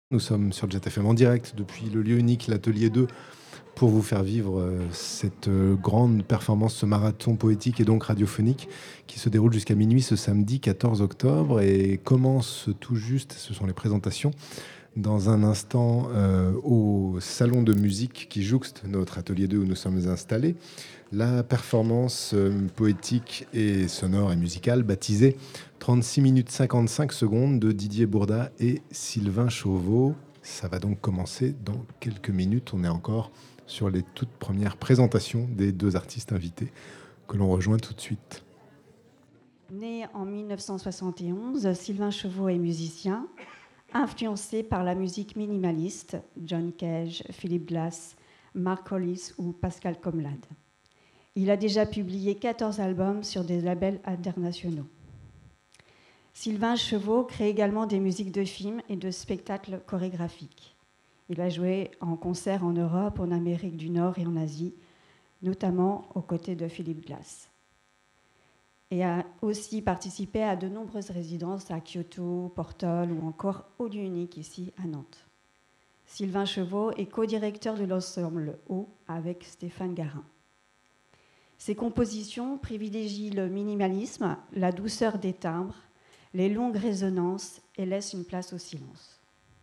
Nous sommes sur Jet FM en direct depuis le lieu unique, l'Atelier 2, pour vous faire vivre cette grande performance, ce marathon poétique et donc radiophonique qui se déroule jusqu'à minuit ce samedi 14 octobre et commence tout juste, ce sont les présentations, dans un instant au salon de musique qui jouxte notre Atelier 2 où nous sommes installés. La performance poétique et sonore et musicale baptisée 36 minutes 55 secondes de Didier Bourda et Sylvain Chauveau. Ça va donc commencer dans quelques minutes. On est encore sur les toutes premières présentations des deux artistes invités que l'on rejoint tout de suite. Né en 1971, Sylvain Chauveau est musicien, influencé par la musique minimaliste, John Cage, Philip Glass, Mark Hollis ou Pascal Comlade. Il a déjà publié 14 albums sur des labels internationaux. Sylvain Chauveau crée également des musiques de films et de spectacles chorégraphiques. Il a joué en concert en Europe, en Amérique du Nord et en Asie, notamment aux côtés de Philip Glass. Et a aussi participé à de nombreuses résidences à Kyoto, Portal ou encore au lieu unique ici à Nantes. Sylvain Chauveau est co-directeur de l'ensemble O avec Stéphane Garin. Ses compositions privilégient le minimalisme, la douceur des timbres, les longues résonances et laissent une place au silence.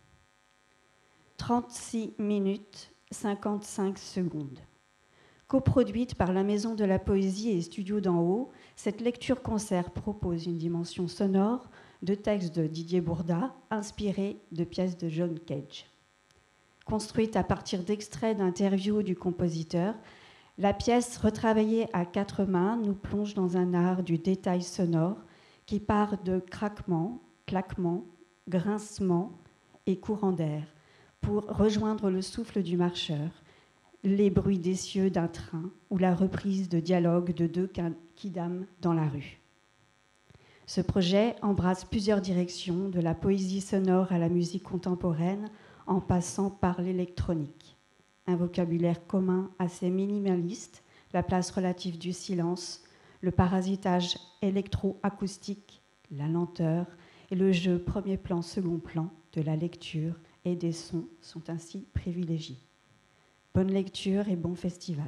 36 minutes 55 secondes. Coproduite par la Maison de la Poésie et Studio d'en haut, cette lecture-concert propose une dimension sonore de textes de Didier Bourda, inspirés de pièces de John Cage. Construite à partir d'extraits d'interviews du compositeur, la pièce retravaillée à quatre mains nous plonge dans un art du détail sonore qui part de craquements, claquements, grincements et courants d'air pour rejoindre le souffle du marcheur, les bruits des cieux d'un train ou la reprise de dialogues de deux kidams dans la rue. Ce projet embrasse plusieurs directions, de la poésie sonore à la musique contemporaine, en passant par l'électronique. Un vocabulaire commun assez minimaliste, la place relative du silence, le parasitage électro-acoustique, la lenteur et le jeu premier plan, second plan de la lecture et des sons sont ainsi privilégiés. Bonne lecture et bon festival.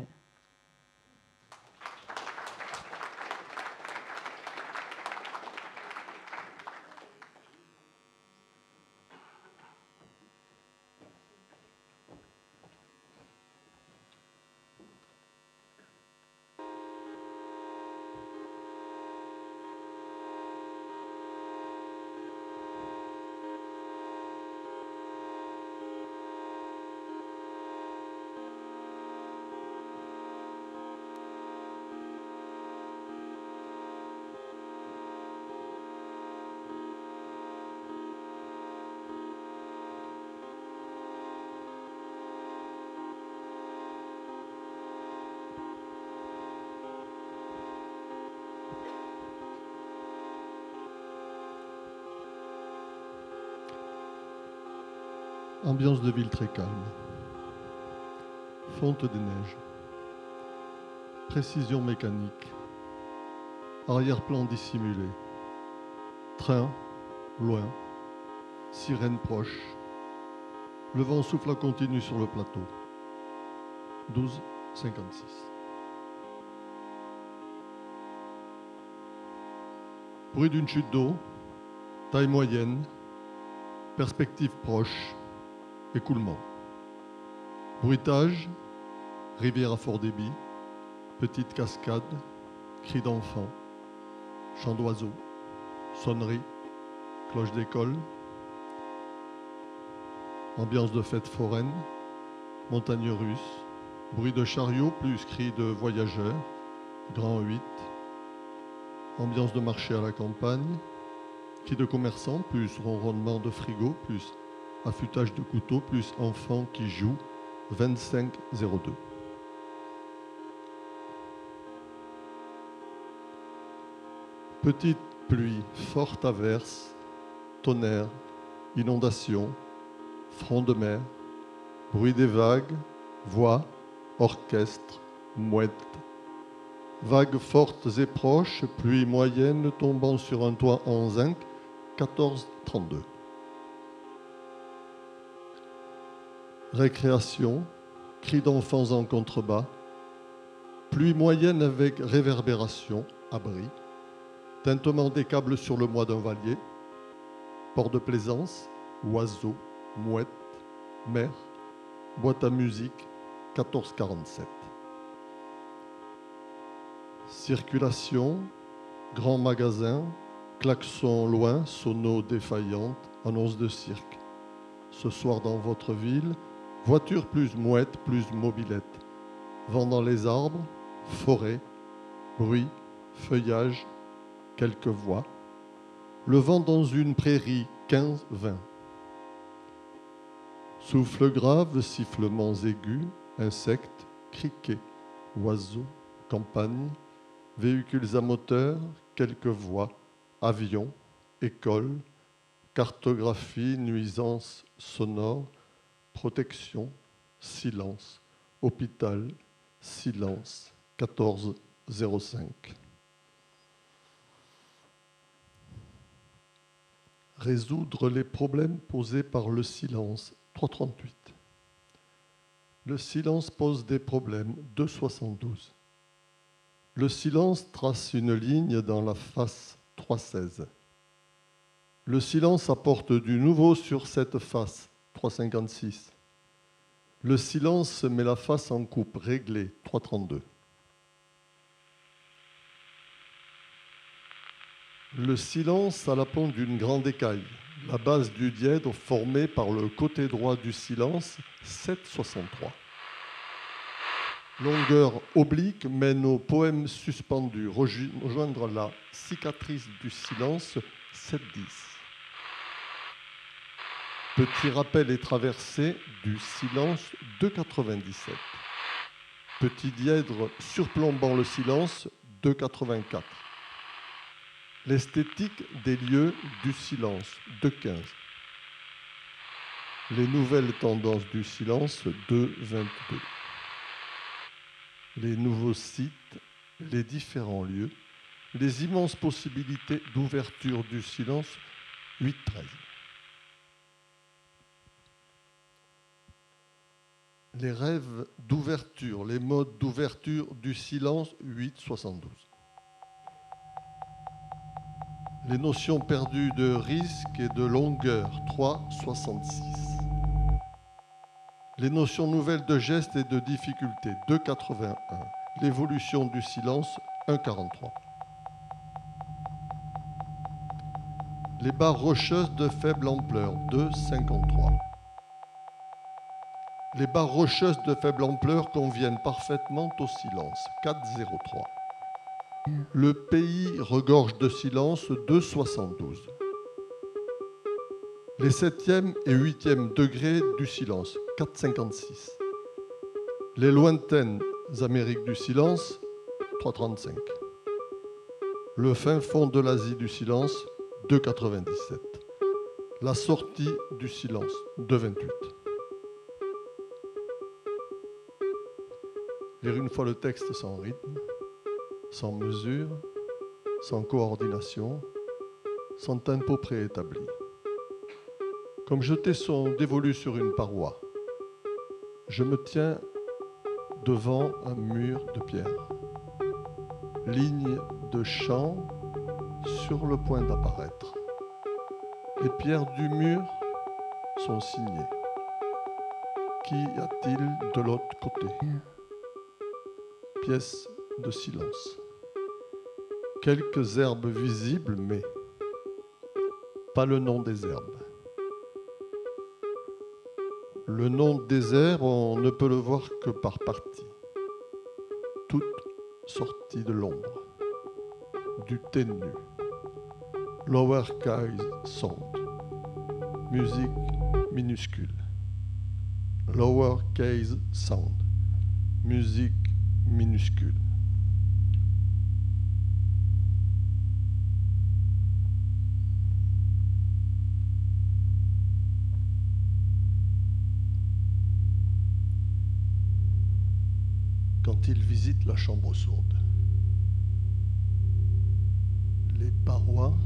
Ambiance de ville très calme. Fonte des neiges. Précision mécanique. Arrière-plan dissimulé. Train, loin. Sirène proche. Le vent souffle à continu sur le plateau. 12,56. Bruit d'une chute d'eau. Taille moyenne. Perspective proche. Écoulement. Bruitage, rivière à fort débit, petite cascade, cris d'enfants, chants d'oiseaux, sonnerie, cloche d'école, ambiance de fête foraine, montagne russe, bruit de chariot plus cris de voyageurs, grand 8, ambiance de marché à la campagne, cris de commerçants plus ronronnement de frigo plus affûtage de couteau plus enfants qui jouent, 25,02. Petite pluie, forte averse, tonnerre, inondation, front de mer, bruit des vagues, voix, orchestre, mouette. Vagues fortes et proches, pluie moyenne tombant sur un toit en zinc, 14,32. récréation, cris d'enfants en contrebas, pluie moyenne avec réverbération, abri, tintement des câbles sur le mois d'un valier, port de plaisance, oiseaux, mouettes, mer, boîte à musique, 1447. Circulation, grand magasin, klaxon loin, sono défaillante, annonce de cirque. Ce soir dans votre ville, voiture plus mouette, plus mobilette. Vent dans les arbres, forêt, bruit, feuillage, quelques voix. Le vent dans une prairie, 15-20. Souffle grave, sifflements aigus, insectes, criquets, oiseaux, campagne, véhicules à moteur, quelques voix, avions, écoles, cartographie, nuisances sonores, protection, silence, hôpital, silence, 1405. Résoudre les problèmes posés par le silence, 338. Le silence pose des problèmes, 272. Le silence trace une ligne dans la face, 316. Le silence apporte du nouveau sur cette face, 356. Le silence met la face en coupe, réglée, 332. Le silence à la pointe d'une grande écaille, la base du dièdre formée par le côté droit du silence, 763. Longueur oblique mène au poème suspendu, rejoindre la cicatrice du silence, 710. Petit rappel et traversée du silence, 297. Petit dièdre surplombant le silence, 284. L'esthétique des lieux du silence, 215. Les nouvelles tendances du silence, 222. Les nouveaux sites, les différents lieux, les immenses possibilités d'ouverture du silence, 8-13. Les rêves d'ouverture, les modes d'ouverture du silence, 8-72. Les notions perdues de risque et de longueur, 3,66. Les notions nouvelles de geste et de difficulté, 2,81. L'évolution du silence, 1,43. Les barres rocheuses de faible ampleur, 2,53. Les barres rocheuses de faible ampleur conviennent parfaitement au silence, 4,03. Le pays regorge de silence, 2,72. Les 7e et 8e degrés du silence, 4,56. Les lointaines Amériques du silence, 3,35. Le fin fond de l'Asie du silence, 2,97. La sortie du silence, 2,28. Lire une fois le texte sans rythme, sans mesure, sans coordination, sans tempo préétabli. Comme jeter son dévolu sur une paroi, je me tiens devant un mur de pierre. Ligne de chant sur le point d'apparaître. Les pierres du mur sont signées. Qu'y a-t-il de l'autre côté ? Pièce de silence. Quelques herbes visibles, mais pas le nom des herbes. Le nom des herbes, on ne peut le voir que par partie. Toutes sorties de l'ombre, du ténu. Lower case sound. Musique minuscule. Lower case sound. Musique minuscule. Quand il visite la chambre sourde, les parois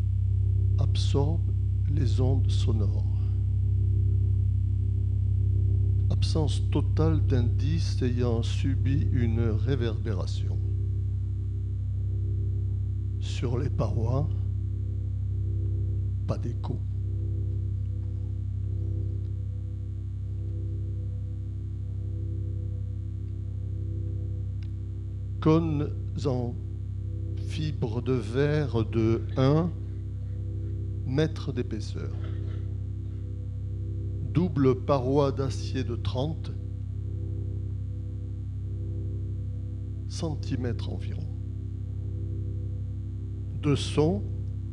absorbent les ondes sonores. absence totale d'indices ayant subi une réverbération. Sur les parois, pas d'écho. Cônes en fibres de verre de 1 mètre d'épaisseur. Double paroi d'acier de 30 centimètres environ. Deux sons,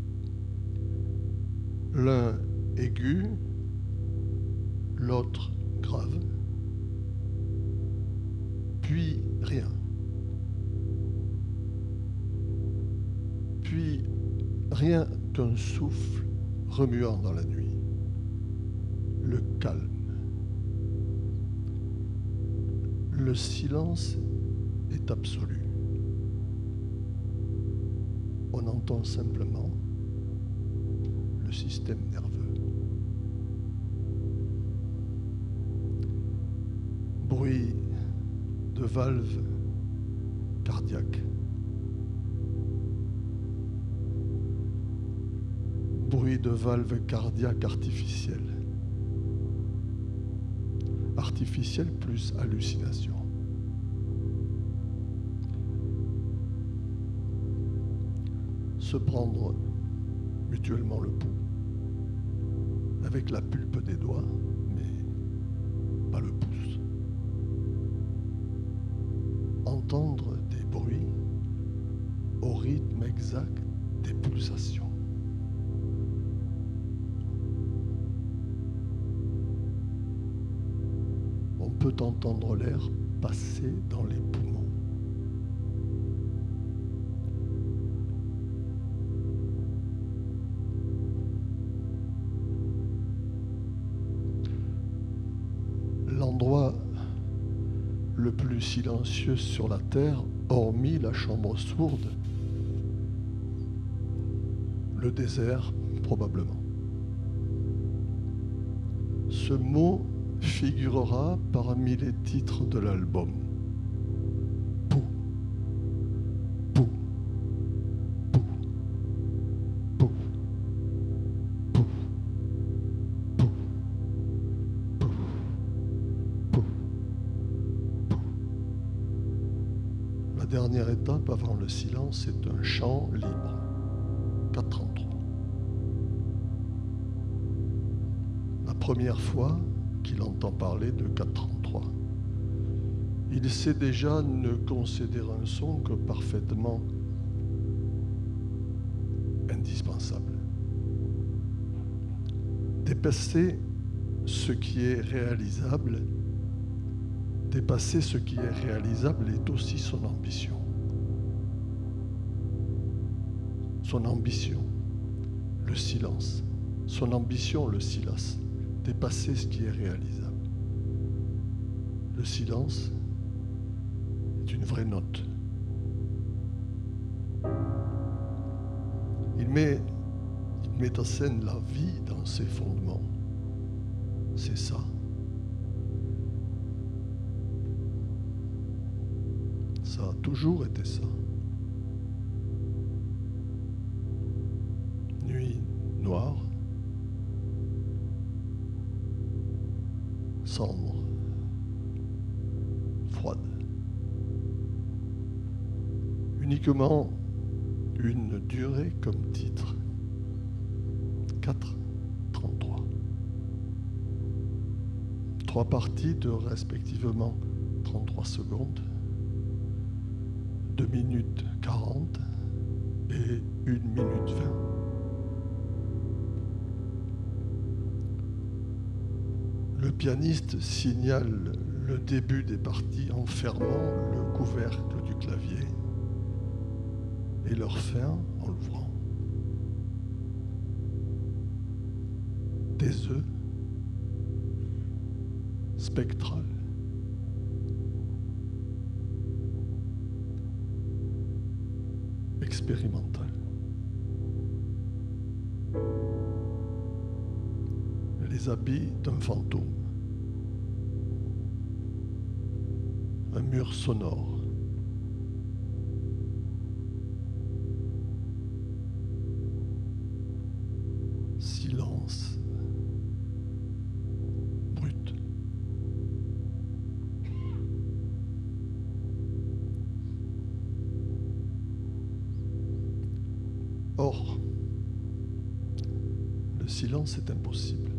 l'un aigu, l'autre grave, puis rien. Puis rien qu'un souffle remuant dans la nuit. Le calme. Le silence est absolu. On entend simplement le système nerveux. Bruit de valve cardiaque. Bruit de valve cardiaque artificielle. Artificielle plus hallucination. Se prendre mutuellement le pouls avec la pulpe des doigts, mais pas le pouce. Entendre des bruits au rythme exact des pulsations. On peut entendre l'air passer dans les poumons. L'endroit le plus silencieux sur la terre, hormis la chambre sourde, le désert probablement. Ce mot figurera parmi les titres de l'album. Pou, pou, pou, pou, pou, pou, pou, pou, pou. La dernière étape avant le silence est un chant libre. 4:33. La première fois qu'il entend parler de 4:33. Il sait déjà ne concéder un son que parfaitement indispensable. Dépasser ce qui est réalisable, est aussi son ambition. Son ambition, le silence. Son ambition, le silence. Dépasser ce qui est réalisable. Le silence est une vraie note. Il met en scène la vie dans ses fondements. C'est ça. Ça a toujours été ça. Nuit noire, sombre, froide. Uniquement une durée comme titre. 4:33. 3 parties de respectivement 33 secondes, 2 minutes 40 et 1 minute 20. Le pianiste signale le début des parties en fermant le couvercle du clavier et leur fin en l'ouvrant. Des œufs spectrales. Expérimentales. Les habits d'un fantôme. un mur sonore. Silence brut. Or, le silence est impossible.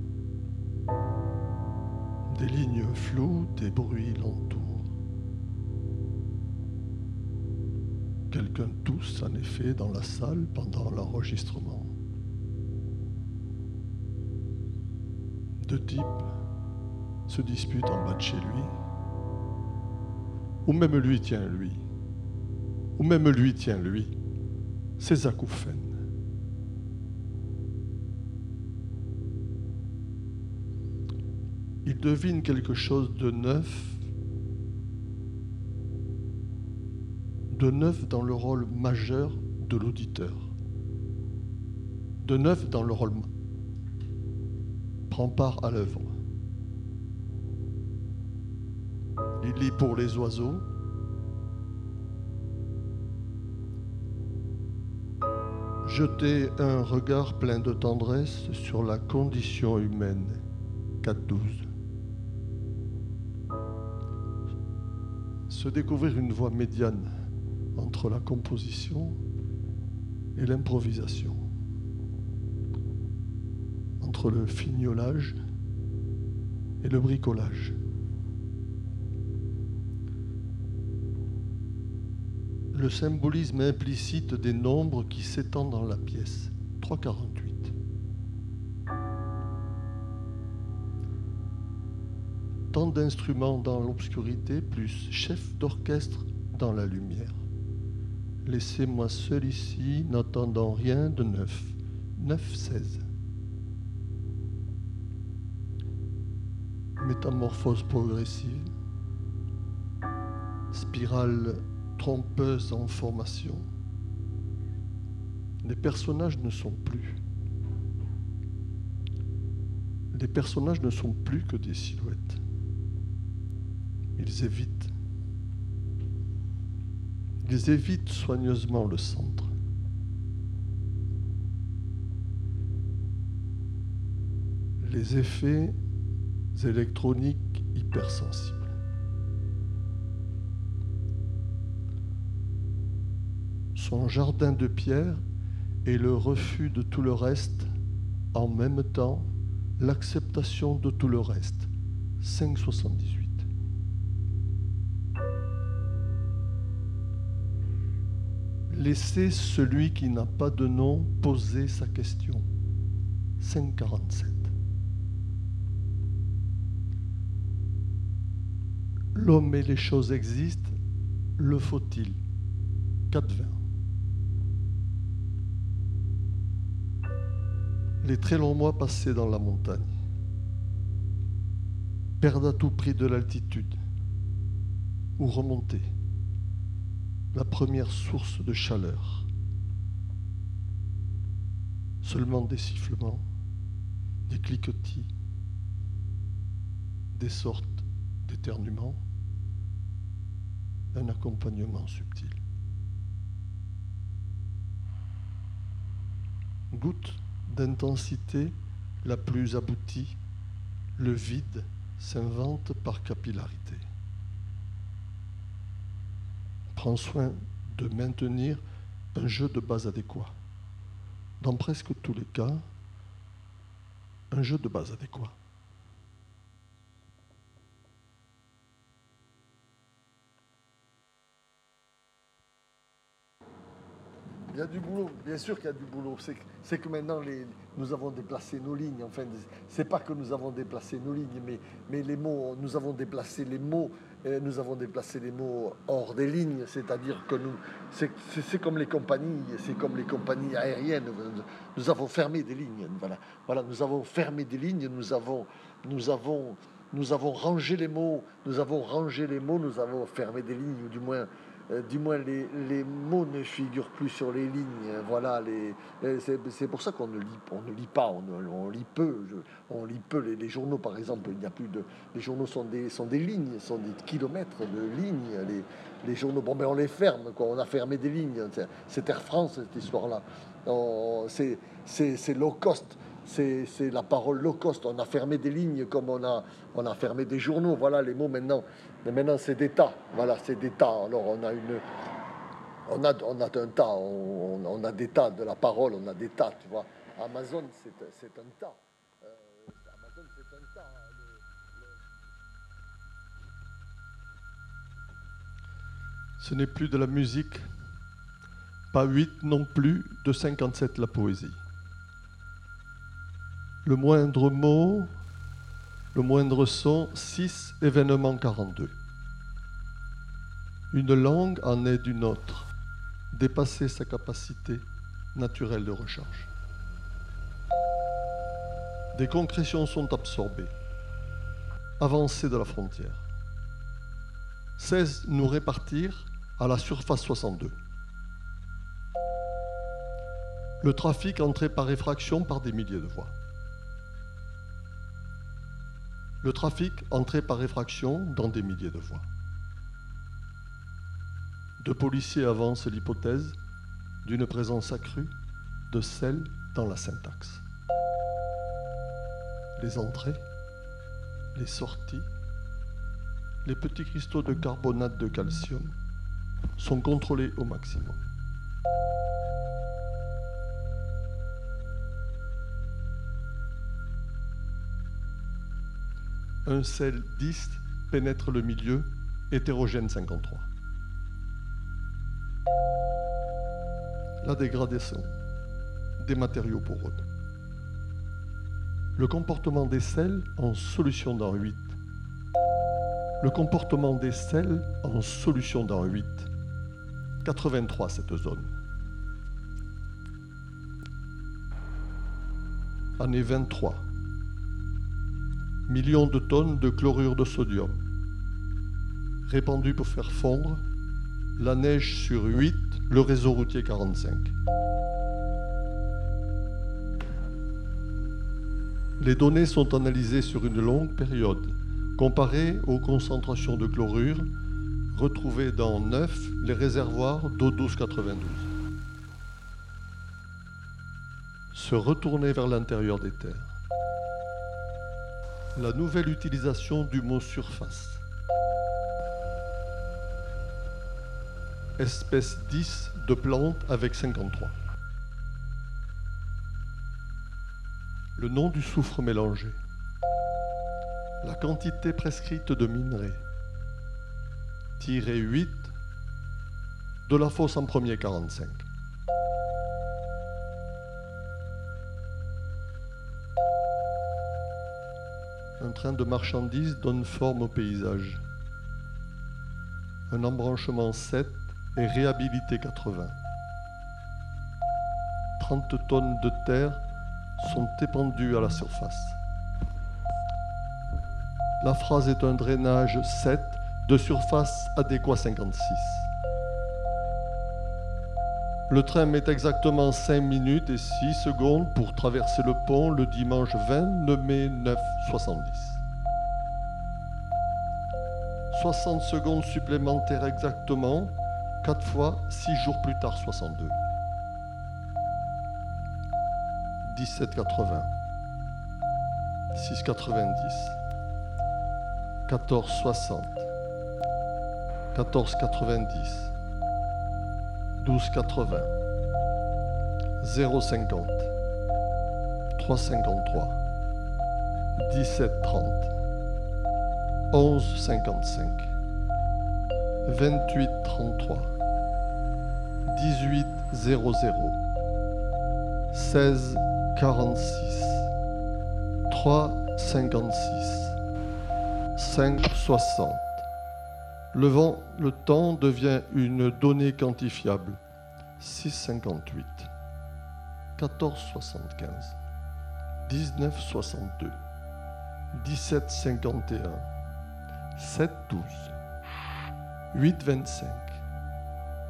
Des lignes floues, des bruits l'entourent. Quelqu'un tousse en effet dans la salle pendant l'enregistrement. Deux types se disputent en bas de chez lui. Ou même lui tient lui. Ou même lui tient lui. Ces acouphènes. Il devine quelque chose de neuf dans le rôle majeur de l'auditeur, de neuf dans le rôle prend part à l'œuvre. Il lit pour les oiseaux, jeter un regard plein de tendresse sur la condition humaine. 4-12. Se découvrir une voie médiane entre la composition et l'improvisation, entre le fignolage et le bricolage. Le symbolisme implicite des nombres qui s'étend dans la pièce. 3,48. Tant d'instruments dans l'obscurité, plus chef d'orchestre dans la lumière. Laissez-moi seul ici, n'attendant rien de neuf. 9,16. Métamorphose progressive. Spirale trompeuse en formation. Les personnages ne sont plus. Les personnages ne sont plus que des silhouettes. Ils évitent. Ils évitent soigneusement le centre. Les effets électroniques hypersensibles. Son jardin de pierre est le refus de tout le reste, en même temps l'acceptation de tout le reste. 5,78. Laissez celui qui n'a pas de nom poser sa question. 5,47. L'homme et les choses existent, le faut-il? 4,20. Les très longs mois passés dans la montagne. Perdre à tout prix de l'altitude. Ou remonter. La première source de chaleur. Seulement des sifflements, des cliquetis, des sortes d'éternuements, un accompagnement subtil. Goutte d'intensité la plus aboutie, le vide s'invente par capillarité. Prends soin de maintenir un jeu de base adéquat. Dans presque tous les cas, un jeu de base adéquat. Il y a du boulot, bien sûr qu'il y a du boulot. C'est que maintenant, nous avons déplacé nos lignes. Enfin, c'est pas que nous avons déplacé nos lignes, mais les mots, nous avons déplacé les mots. Nous avons déplacé les mots hors des lignes, c'est-à-dire que c'est comme les compagnies, aériennes. Nous avons fermé des lignes. Voilà, nous avons fermé des lignes. Nous avons rangé les mots. Nous avons fermé des lignes, ou du moins du moins les mots ne figurent plus sur les lignes. Voilà, c'est pour ça qu'on ne lit pas, on lit peu. On lit peu les journaux, par exemple. Il n'y a plus de, les journaux sont des lignes, sont des kilomètres de lignes. Les journaux, bon, ben on les ferme, quoi. On a fermé des lignes. C'est Air France, cette histoire-là. C'est low cost. C'est la parole low cost. On a fermé des lignes comme on a fermé des journaux. Voilà, les mots maintenant. Mais maintenant, c'est des tas. Voilà, c'est des tas. Alors, on a un tas. On a des tas de la parole. On a des tas, tu vois. Amazon, c'est un tas. Amazon, c'est un tas. Ce n'est plus de la musique, pas 8 non plus, de 57 la poésie. Le moindre mot, le moindre son, 6 événements 42. Une langue en est d'une autre, dépasser sa capacité naturelle de recharge. Des concrétions sont absorbées, avancées de la frontière. 16 nous répartir à la surface 62. Le trafic entré par effraction par des milliers de voix. Le trafic entré par effraction dans des milliers de voix. Deux policiers avancent l'hypothèse d'une présence accrue de sel dans la syntaxe. Les entrées, les sorties, les petits cristaux de carbonate de calcium sont contrôlés au maximum. Un sel 10 pénètre le milieu, hétérogène 53. La dégradation des matériaux poreux. Le comportement des sels en solution dans 8. Le comportement des sels en solution dans 8. 83 cette zone. Année 23. Millions de tonnes de chlorure de sodium. Répandu pour faire fondre la neige sur 8, le réseau routier 45. Les données sont analysées sur une longue période, comparées aux concentrations de chlorure retrouvées dans 9 les réservoirs d'eau douce 92. Se retourner vers l'intérieur des terres. La nouvelle utilisation du mot surface. Espèce 10 de plantes avec 53. Le nom du soufre mélangé. La quantité prescrite de minerais. Tiré 8 de la fosse en premier 45. Un train de marchandises donne forme au paysage. Un embranchement 7 est réhabilité 80. 30 tonnes de terre sont épandues à la surface. La phrase est un drainage 7 de surface adéquat 56. Le train met exactement 5 minutes et 6 secondes pour traverser le pont le dimanche 29 mai 9,70. 60 secondes supplémentaires exactement, 4 fois 6 jours plus tard 62. 17,80. 6,90. 14,60. 14,90. 12,80. 0,50. 3,53. 17,30. 11,55. 28,33. 18,00. 16,46. 3,56. 5,60. Le temps devient une donnée quantifiable. 6,58. 14,75. 19,62. 17,51. 7,12. 8,25.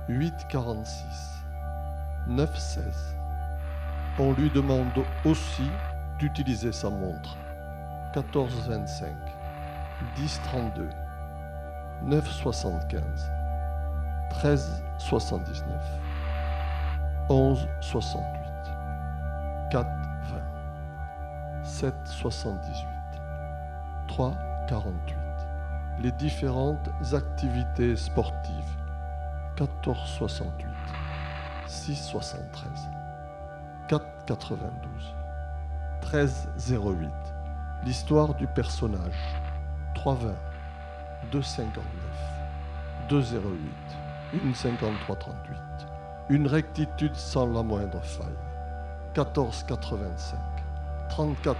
8,46, 9,16. On lui demande aussi d'utiliser sa montre. 14,25, 10,32, 9,75, 13,79, 11,68, 4,20, 7,78, 3,48. Les différentes activités sportives. 14,68, 6,73, 4,92, 13,08. L'histoire du personnage. 3,20, 2,59, 2,08, 1,53,38. Une rectitude sans la moindre faille. 14,85, 34,86,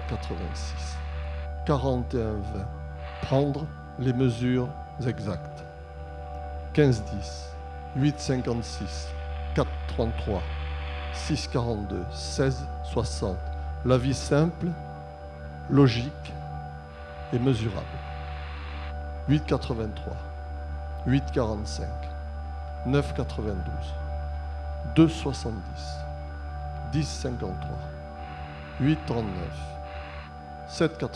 41,20. Prendre les mesures exactes. 15,10, 8,56, 4,33, 6,42, 16,60. La vie simple, logique et mesurable. 8,83, 8,45, 9,92, 2,70, 10,53, 8,39, 7,80,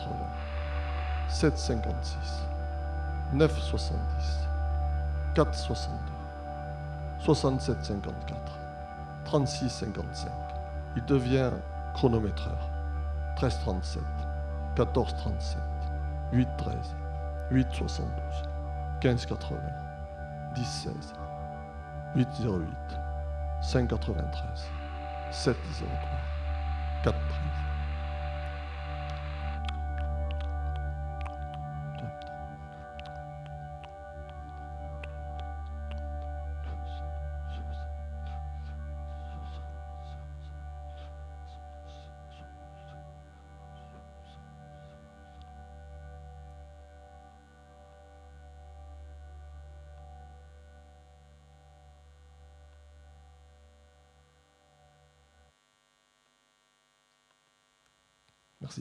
7,56, 9,70, 4,62, 67,54, 36,55. Il devient chronométreur. 13,37, 14,37, 8,13, 8,72, 15,80, 10,16, 8,08, 5,93, 7,03, 4,13. Merci.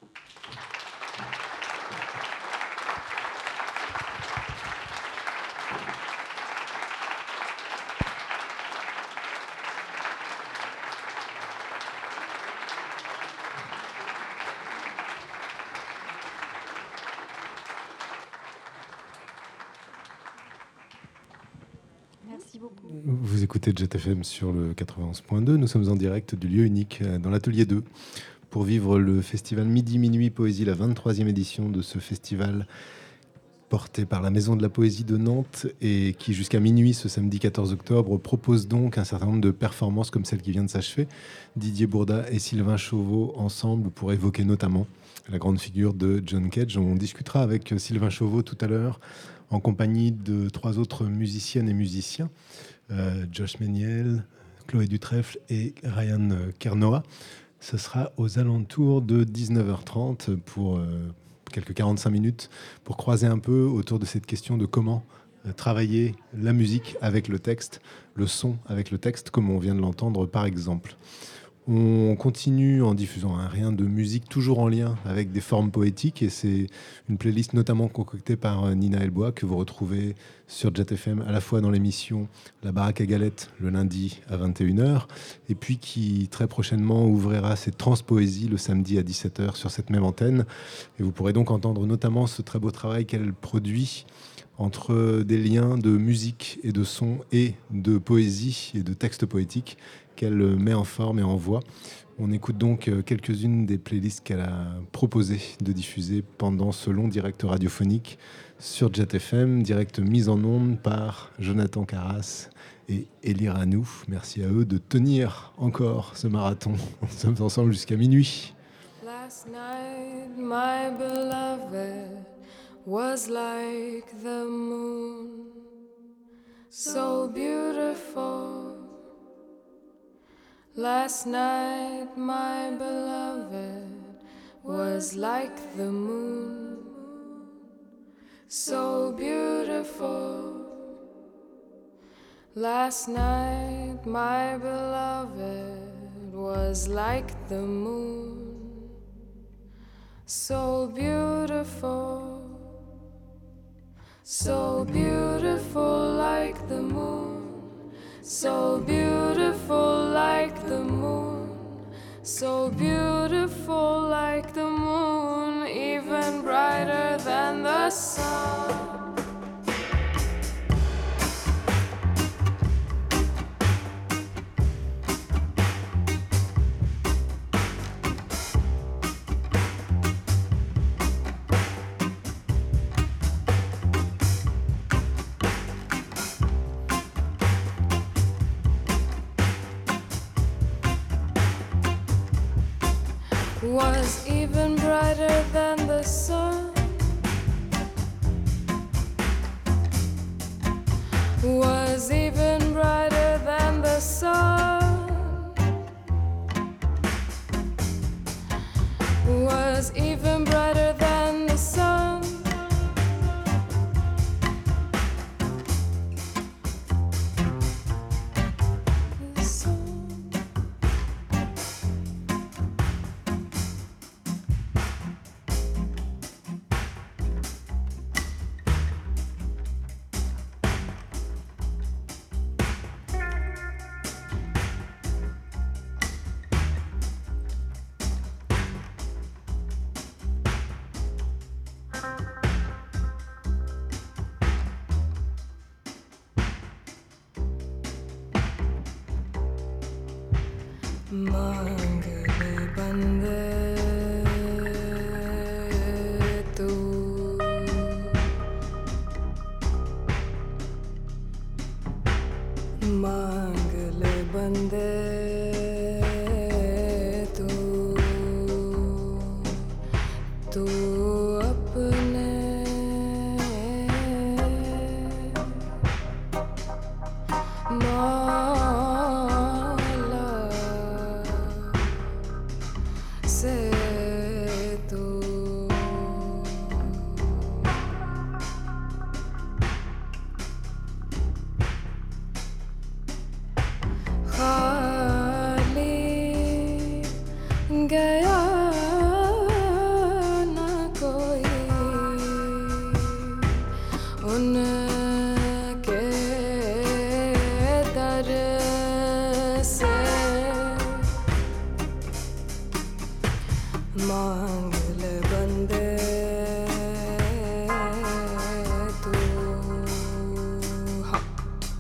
Merci beaucoup. Vous écoutez Jet FM sur le 91.2. Nous sommes en direct du lieu unique dans l'atelier 2 pour vivre le festival Midi Minuit Poésie, la 23e édition de ce festival porté par la Maison de la Poésie de Nantes et qui jusqu'à minuit ce samedi 14 octobre propose donc un certain nombre de performances comme celle qui vient de s'achever. Didier Bourda et Sylvain Chauveau ensemble pour évoquer notamment la grande figure de John Cage. On discutera avec Sylvain Chauveau tout à l'heure en compagnie de 3 autres musiciennes et musiciens, Josh Méniel, Chloé Dutrèfle et Ryan Kernoa. Ce sera aux alentours de 19h30 pour quelques 45 minutes pour croiser un peu autour de cette question de comment travailler la musique avec le texte, le son avec le texte, comme on vient de l'entendre par exemple. On continue en diffusant rien de musique, toujours en lien avec des formes poétiques, et c'est une playlist notamment concoctée par Nina Elbois que vous retrouvez sur Jet FM à la fois dans l'émission La Baraque à Galettes le lundi à 21h, et puis qui très prochainement ouvrira ses transpoésies le samedi à 17h sur cette même antenne. Et vous pourrez donc entendre notamment ce très beau travail qu'elle produit entre des liens de musique et de son et de poésie et de texte poétique qu'elle met en forme et en voix. On écoute donc quelques-unes des playlists qu'elle a proposé de diffuser pendant ce long direct radiophonique sur Jet FM, direct mise en onde par Jonathan Carras et Elie Ranou. Merci à eux de tenir encore ce marathon. Nous sommes ensemble jusqu'à minuit. Last night, my beloved was like the moon, so beautiful. Last night, my beloved was like the moon, so beautiful. Last night, my beloved was like the moon, so beautiful, so beautiful like the moon. so beautiful like the moon, so beautiful like the moon, even brighter than the sun. Was even brighter than the sun, was even brighter than the sun, was even brighter than the sun. The sun. मांगले बंदे तू मांगले बंदे तू तू अपने गया ना कोई उनके दर से मांग ले बंदे तू हाँ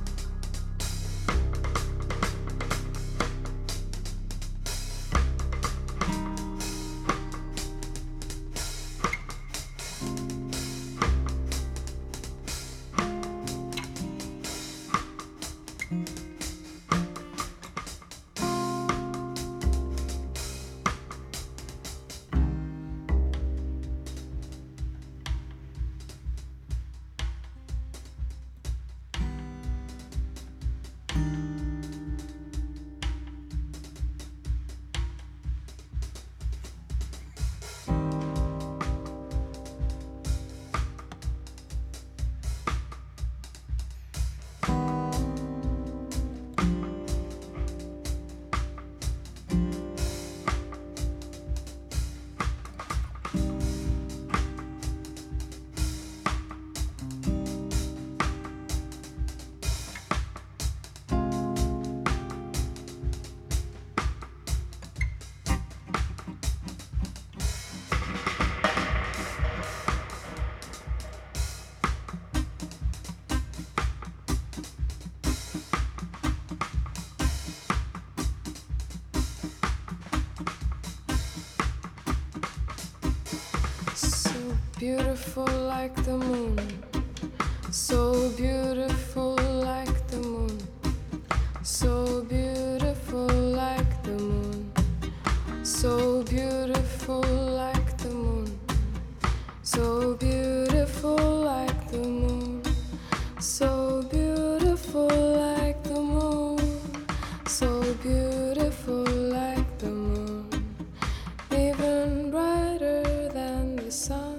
beautiful like the moon, so beautiful like the moon, so beautiful like the moon, so beautiful like the moon, so beautiful like the moon, so beautiful like the moon, so beautiful like the moon, even brighter than the sun.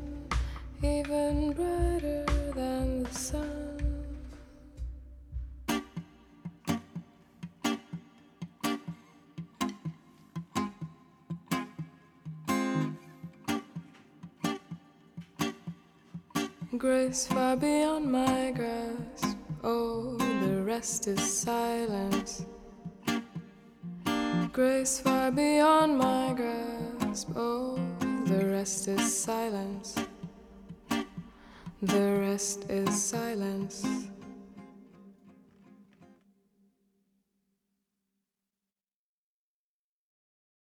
Even brighter than the sun. Grace far beyond my grasp, Oh, the rest is silence. Grace far beyond my grasp. Oh, the rest is silence. The rest is silence.